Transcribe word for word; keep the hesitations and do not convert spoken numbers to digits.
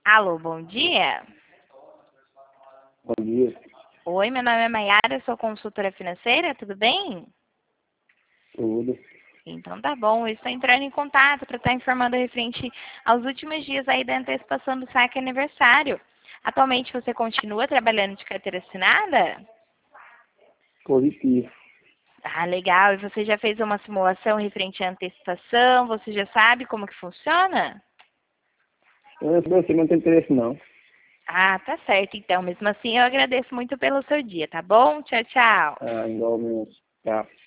Alô, bom dia. Bom dia. Oi, meu nome é Maiara, sou consultora financeira, tudo bem? Tudo. Então tá bom, eu estou entrando em contato para estar informando referente aos últimos dias aí da antecipação do saque aniversário. Atualmente você continua trabalhando de carteira assinada? Positivo. Ah, legal. E você já fez uma simulação referente à antecipação? Você já sabe como que funciona? Eu não sei, não tem interesse não. Ah, tá certo. Então, mesmo assim, eu agradeço muito pelo seu dia, tá bom? Tchau, tchau. Ah, igualmente. Tá.